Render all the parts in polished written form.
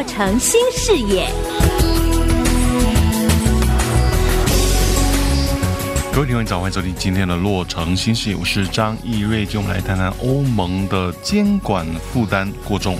洛城新视野。 各位听众早，欢迎收听今天的洛城新视野，我是张义瑞，今天我们来谈谈欧盟的监管负担过重。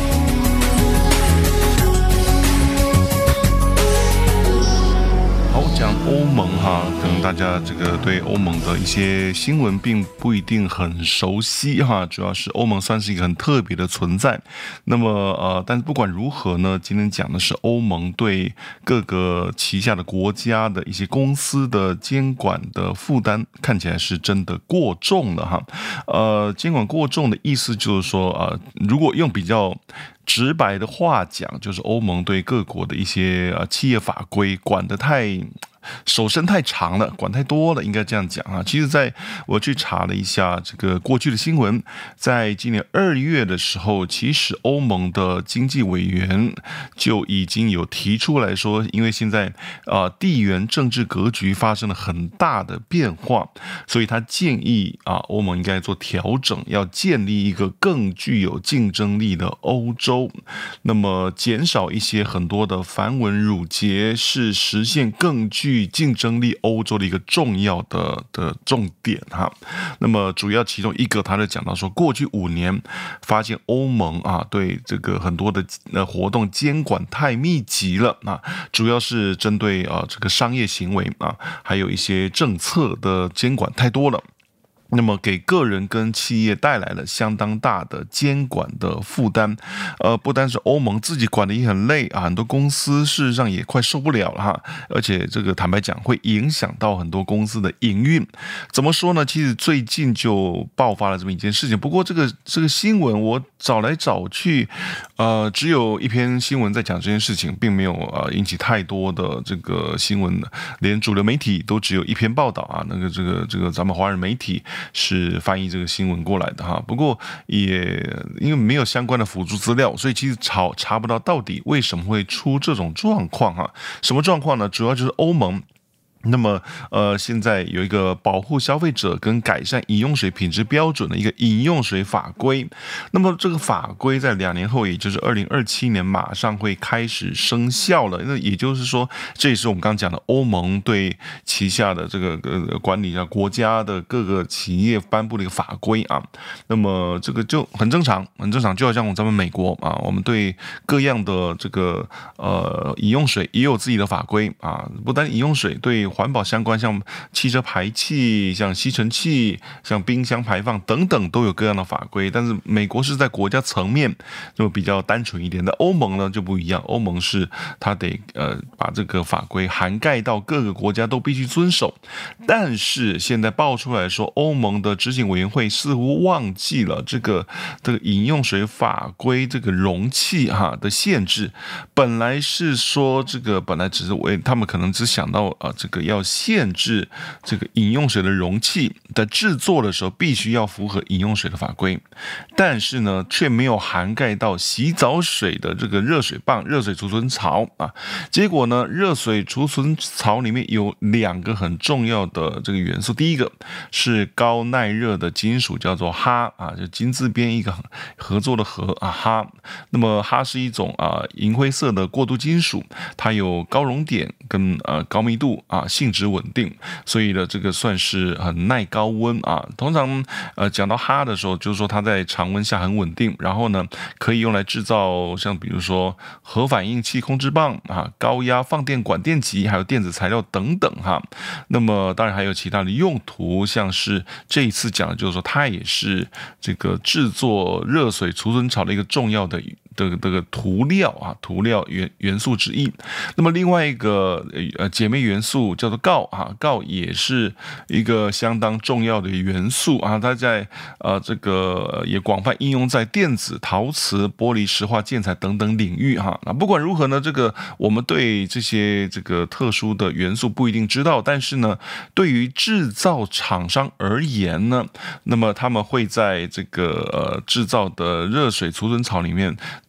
讲欧盟可能大家对欧盟的一些新闻并不一定很熟悉主要是欧盟算是一个很特别的存在。那么但是不管如何呢，今天讲的是欧盟对各个旗下的国家的一些公司的监管的负担，看起来是真的过重了监管过重的意思就是说如果用比较直白的话讲，就是欧盟对各国的一些企业法规管得手伸太长了，管太多了，应该这样讲其实我去查了一下这个过去的新闻，在今年2月的时候，其实欧盟的经济委员就已经有提出来说，因为现在地缘政治格局发生了很大的变化，所以他建议欧盟应该做调整，要建立一个更具有竞争力的欧洲，那么减少一些很多的繁文缛节，是实现更具竞争力欧洲的一个重要的重点那么主要其中一个，他就讲到说，过去5年发现欧盟对这个很多的活动监管太密集了主要是针对这个商业行为还有一些政策的监管太多了。那么给个人跟企业带来了相当大的监管的负担，不单是欧盟自己管的也很累很多公司事实上也快受不了了而且这个坦白讲会影响到很多公司的营运。怎么说呢？其实最近就爆发了这么一件事情，不过这个新闻我找来找去，只有一篇新闻在讲这件事情，并没有引起太多的这个新闻，连主流媒体都只有一篇报道这个咱们华人媒体是翻译这个新闻过来的不过也因为没有相关的辅助资料，所以其实查不到底为什么会出这种状况什么状况呢？主要就是欧盟那么现在有一个保护消费者跟改善饮用水品质标准的一个饮用水法规，那么这个法规在2年后，也就是2027年马上会开始生效了。那也就是说，这也是我们刚刚讲的欧盟对旗下的这个管理国家的各个企业颁布的一个法规那么这个就很正常，就好像咱们美国我们对各样的这个饮用水也有自己的法规不单饮用水，对环保相关，像汽车排气、像吸尘器、像冰箱排放等等，都有各样的法规。但是美国是在国家层面就比较单纯一点的，欧盟呢就不一样，欧盟是它得把这个法规涵盖到各个国家都必须遵守。但是现在爆出来说，欧盟的执行委员会似乎忘记了这个饮用水法规这个容器的限制。本来是说本来只是他们可能只想到这个要限制这个饮用水的容器的制作的时候必须要符合饮用水的法规，但是呢却没有涵盖到洗澡水的这个热水棒、热水储存槽结果呢，热水储存槽里面有2个很重要的这个元素，第一个是高耐热的金属，叫做哈就金字边一个合作的合哈。那么哈是一种银灰色的过渡金属，它有高熔点跟高密度性质稳定，所以呢这个算是很耐高温通常讲到哈的时候，就是说它在常温下很稳定，然后呢可以用来制造像比如说核反应器控制棒高压放电管电极，还有电子材料等等那么当然还有其他的用途，像是这一次讲的就是说它也是这个制作热水储存槽的一个重要的这个涂料元素之一。那么另外一个姐妹元素叫做锆锆也是一个相当重要的元素它在这个也广泛应用在电子、陶瓷、玻璃、石化、建材等等领域那不管如何呢，这个我们对这些这个特殊的元素不一定知道，但是呢，对于制造厂商而言呢，那么他们会在这个制造的热水储存槽里面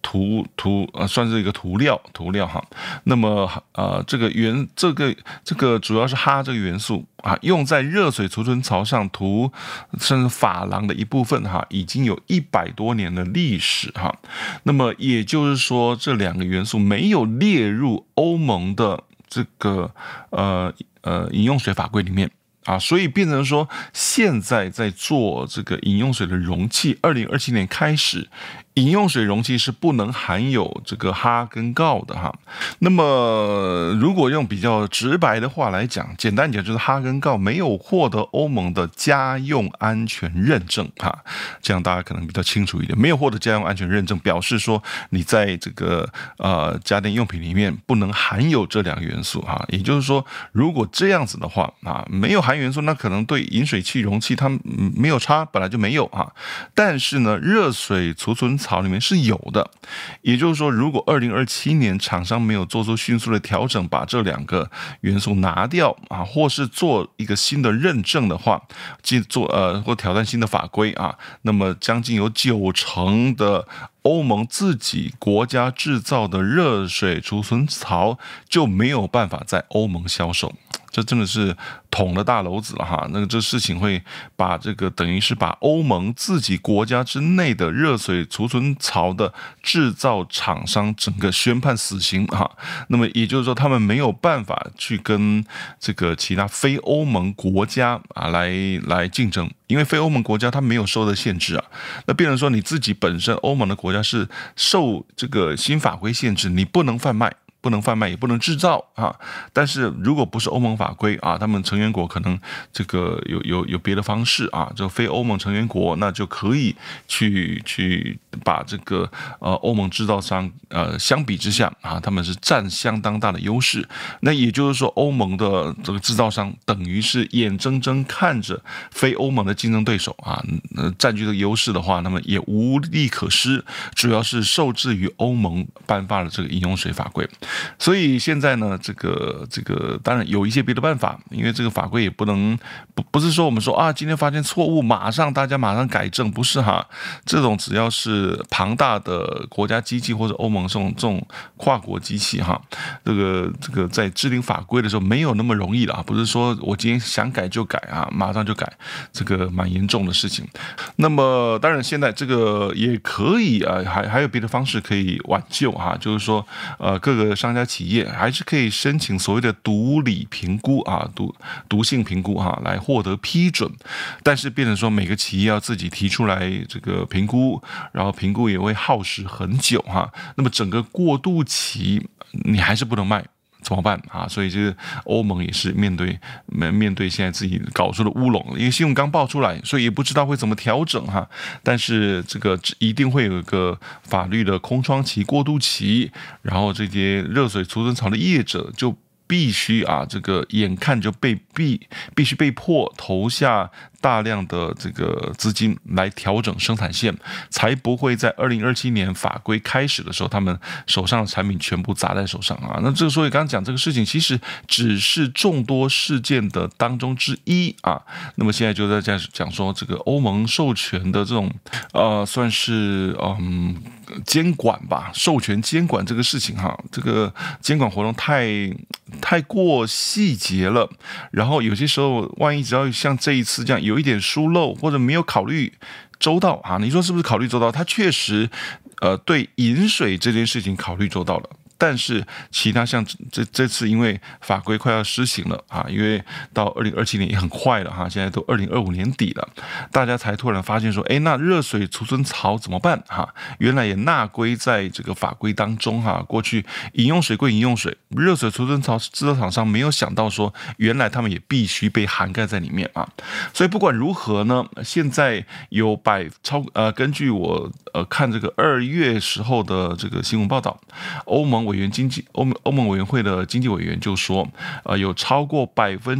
算是一个涂料哈。那么这个主要是哈这个元素啊，用在热水储存槽上涂，甚至珐琅的一部分哈，已经有100多年的历史哈。那么也就是说，这2个元素没有列入欧盟的这个饮用水法规里面。所以变成说，现在在做这个饮用水的容器，2027年开始，饮用水容器是不能含有这个哈跟锆的哈。那么，如果用比较直白的话来讲，简单讲就是哈跟锆没有获得欧盟的家用安全认证哈，这样大家可能比较清楚一点。没有获得家用安全认证，表示说你在这个家电用品里面不能含有这2个元素哈。也就是说，如果这样子的话没有含元素，那可能对饮水器容器它没有差，本来就没有但是呢，热水储存槽里面是有的。也就是说，如果2027年厂商没有做出迅速的调整，把这2个元素拿掉或是做一个新的认证的话，或挑战新的法规那么将近有90%的欧盟自己国家制造的热水储存槽就没有办法在欧盟销售。这真的是捅了大篓子了哈！那这事情会把这个等于是把欧盟自己国家之内的热水储存槽的制造厂商整个宣判死刑哈。那么也就是说，他们没有办法去跟这个其他非欧盟国家来竞争，因为非欧盟国家它没有受的限制那变成说你自己本身欧盟的国家是受这个新法规限制，你不能贩卖。也不能制造但是如果不是欧盟法规他们成员国可能这个有别的方式就非欧盟成员国那就可以去把这个欧盟制造商相比之下他们是占相当大的优势。那也就是说，欧盟的这个制造商等于是眼睁睁看着非欧盟的竞争对手占据这个优势的话，那么也无力可施，主要是受制于欧盟颁发了这个饮用水法规。所以现在呢，这个当然有一些别的办法，因为这个法规也不是说我们说今天发现错误，大家马上改正，不是这种只要是庞大的国家机器或者欧盟这种跨国机器这个在制定法规的时候没有那么容易了不是说我今天想改就改马上就改，这个蛮严重的事情。那么当然现在这个也可以还有别的方式可以挽救就是说各个商家企业还是可以申请所谓的毒理评估毒性评估来获得批准，但是变成说每个企业要自己提出来这个评估，然后评估也会耗时很久那么整个过渡期你还是不能卖。怎么办所以这个欧盟也是面对现在自己搞出的乌龙，因为新闻刚爆出来，所以也不知道会怎么调整但是这个一定会有一个法律的空窗期、过渡期，然后这些热水储存槽的业者就必须这个眼看就必须被迫投下大量的这个资金来调整生产线，才不会在2027年法规开始的时候，他们手上的产品全部砸在手上那这个所以刚刚讲这个事情，其实只是众多事件的当中之一那么现在就在讲说，这个欧盟授权的这种算是监管吧，授权监管这个事情这个监管活动太过细节了，然后有些时候万一只要像这一次这样有一点疏漏或者没有考虑周到你说是不是考虑周到？他确实对饮水这件事情考虑周到了。但是其他像这次因为法规快要施行了因为到2027年也很快了现在都2025年底了，大家才突然发现说，那热水储存槽怎么办原来也纳归在这个法规当中过去饮用水归饮用水，热水储存槽制造厂商没有想到说，原来他们也必须被涵盖在里面所以不管如何呢，现在有根据我看这个2月时候的这个新闻报道，欧盟委员会的经济委员就说，有超过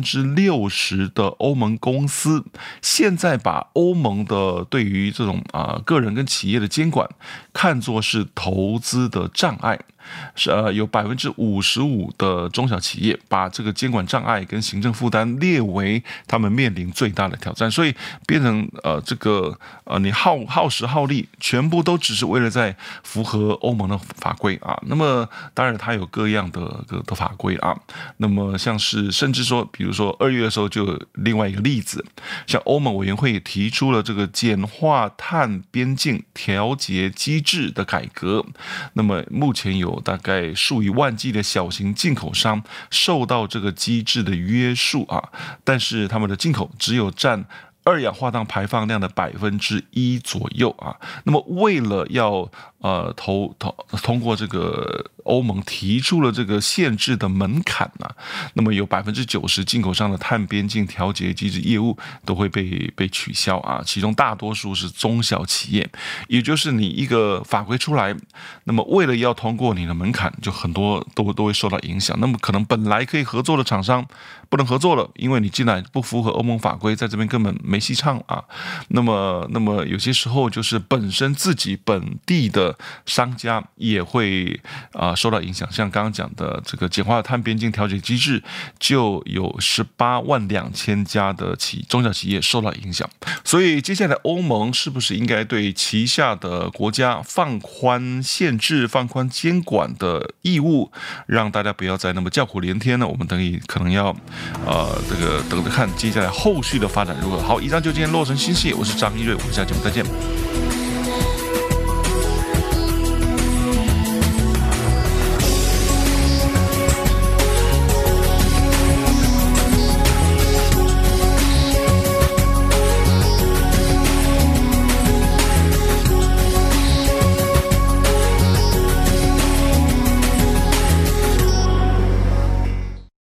60%的欧盟公司现在把欧盟的对于这种个人跟企业的监管看作是投资的障碍。 有55%的中小企业把这个监管障碍跟行政负担列为他们面临最大的挑战，所以变成你耗时耗力，全部都只是为了在符合欧盟的法规啊。那么当然它有各样的法规啊。那么像是甚至说，比如说2月的时候就有另外一个例子，像欧盟委员会也提出了这个简化碳边境调节机制的改革。那么目前有大概数以万计的小型进口商受到这个机制的约束啊，但是他们的进口只有占二氧化碳排放量的1%左右啊。那么为了要通过这个欧盟提出了这个限制的门槛啊，那么有90%进口商的碳边境调节机制业务都会被取消啊，其中大多数是中小企业，也就是你一个法规出来，那么为了要通过你的门槛，就很多都会受到影响。那么可能本来可以合作的厂商不能合作了，因为你进来不符合欧盟法规，在这边根本没戏唱啊。那么有些时候就是本身自己本地的商家也会受到影响，像刚刚讲的这个简化碳边境调节机制，就有18.2万家的中小企业受到影响。所以接下来欧盟是不是应该对旗下的国家放宽限制、放宽监管的义务，让大家不要再那么叫苦连天呢？我们可能要等着看接下来后续的发展如何。好，以上就今天洛城新系，我是张一瑞，我们下期节目再见。